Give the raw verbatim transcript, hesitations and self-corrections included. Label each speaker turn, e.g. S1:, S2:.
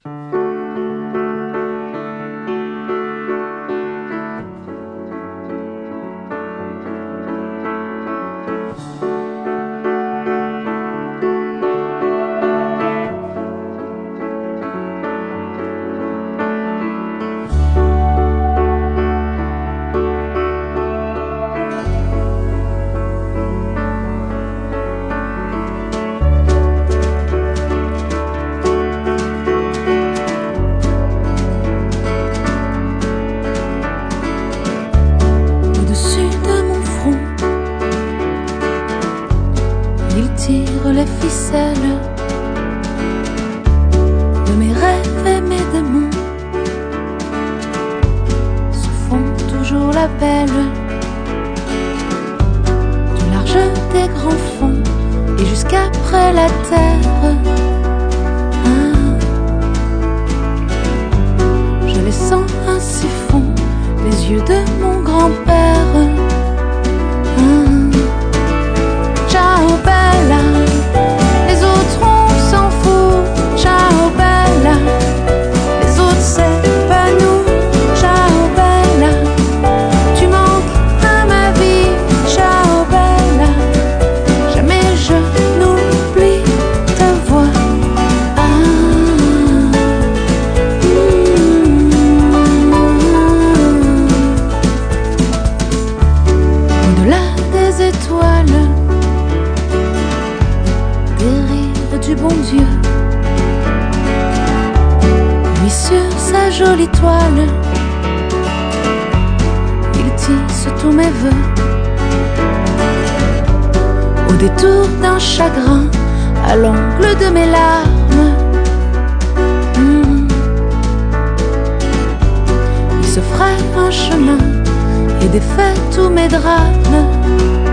S1: Il tire les ficelles de mes rêves et mes démons, se font toujours la belle du large des grands fonds et jusqu'après la terre. Ah, je les sens ainsi fond les yeux de mon grand-père. Ah, ciao bella, les autres on s'en fout. Ciao bella, les autres c'est pas nous. Ciao bella, tu manques à ma vie. Ciao bella, jamais je n'oublie ta voix. Ah, mmh. Au-delà des étoiles, du bon Dieu, lui sur sa jolie toile, il tisse tous mes vœux. Au détour d'un chagrin, à l'angle de mes larmes, mmh. il se fraye un chemin et défait tous mes drames.